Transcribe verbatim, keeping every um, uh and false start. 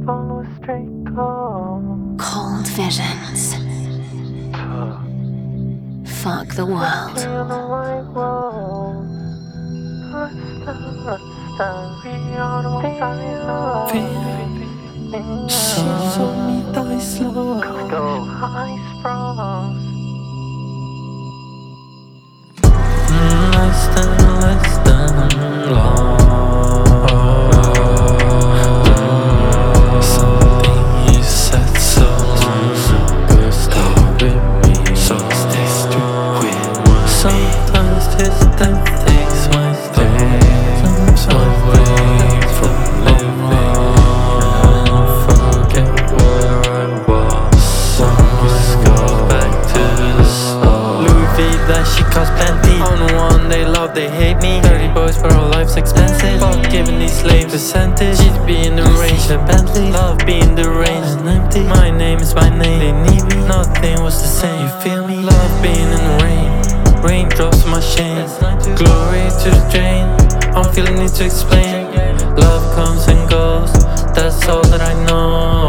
follow a straight call. Cold visions. Fuck the world. Lefty on the white wall. Rasta, Rasta, we are the ones I know. So me die slow. Let's go. High frost. Less than, less than long. Something you said so long ago. Stay with me, so stay strict with me. Sometimes this that takes my days away from living and forget where I was. Always go back to the start. Louis V, that shit costs plenty. On one they love, they hate me. Dirty boys, but our life's expensive. Fuck giving these slaves percentage. G to be in the range and Bentley. Love being deranged and empty. My name is my name, they need me. Nothing was the same, you feel me? Love being in the rain. Raindrops on my shame. Glory to the drain. I'm feeling need to explain. Love comes and goes, that's all that I know.